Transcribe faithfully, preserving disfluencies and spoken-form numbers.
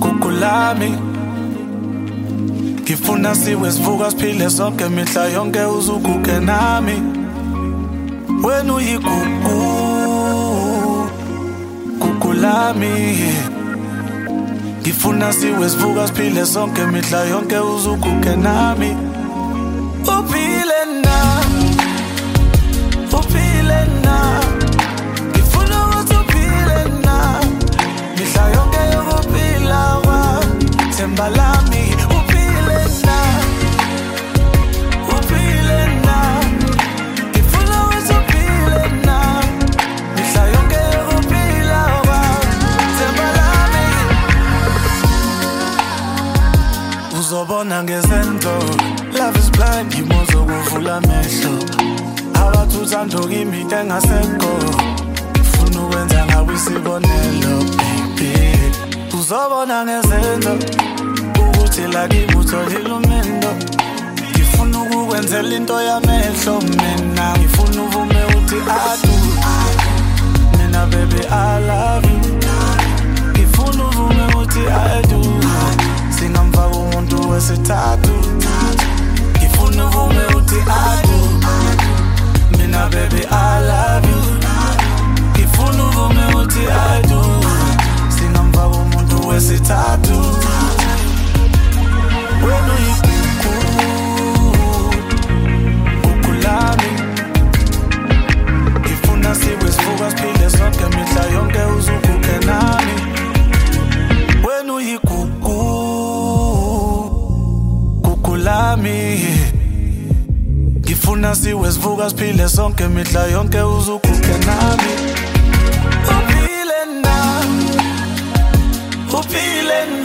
Kukulami ngifuna siwe sivuka siphile sonke mihla yonke uzuguke nami wena uyigugu Kukulami ngifuna siwe sivuka siphile sonke mihla yonke uzuguke nami uphile na uphile na ngifuna ukuthi uphile na mihla yonke yokuphila kwami themba lami uphile na uphile na ngifuna ukuthi uphile na mihla yonke yokuphila kwami themba lami uzobona ngezenzo love is blind ngimozo kuvula amehlo abathi uthando kimi engasekho ufuna ukwenza ngawe isibonelo baby uzobona ngezenzo ukuthi la kimi utholile umendo ngifuna ukukwenzela into yamehlo mina ngifuna uvume uthi adu mina baby I love you ngifuna uvume uthi I do singamfaka umuntu wesithathu ngifuna uvume uthi I do mina baby I love you ngifuna uvume uthi I do singamfaka umuntu wesithathu wena uyigugu Kukulami ngifuna siwe sivuka siphile sonke mihla yonke uzuguke nami wena uyigugu Kukulami ngifuna siwe sivuka siphile sonke mihla yonke uzuguke nami uphile na uphile na